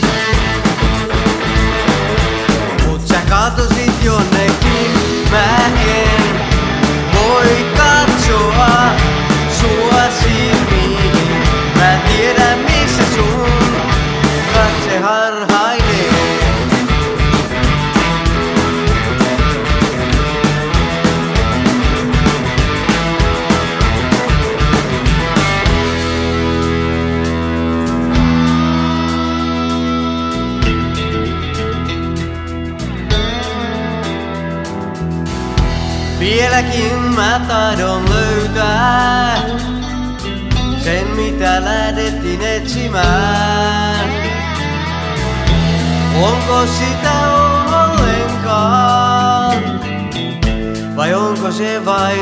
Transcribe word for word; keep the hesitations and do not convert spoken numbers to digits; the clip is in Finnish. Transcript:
Mut sä katosit jonnekin, mä en voi katsoa sua silmiin. Mä tiedän missä sun katse harhailee. Vieläkin mä taidon löytää sen mitä lähdettiin etsimään. Onko sitä ollenkaan vai onko se vain